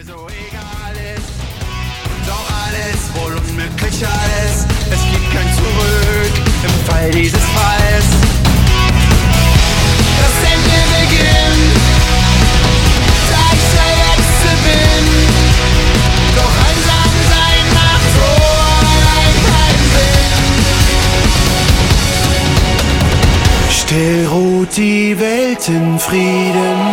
mir so egal ist. Doch alles, wohl unmöglich alles. Es gibt kein Zurück im Fall dieses Falls. Das Ende beginnt, da ich der Letzte bin. Doch einsam sein macht so allein keinen Sinn. Still ruht die Welt in Frieden.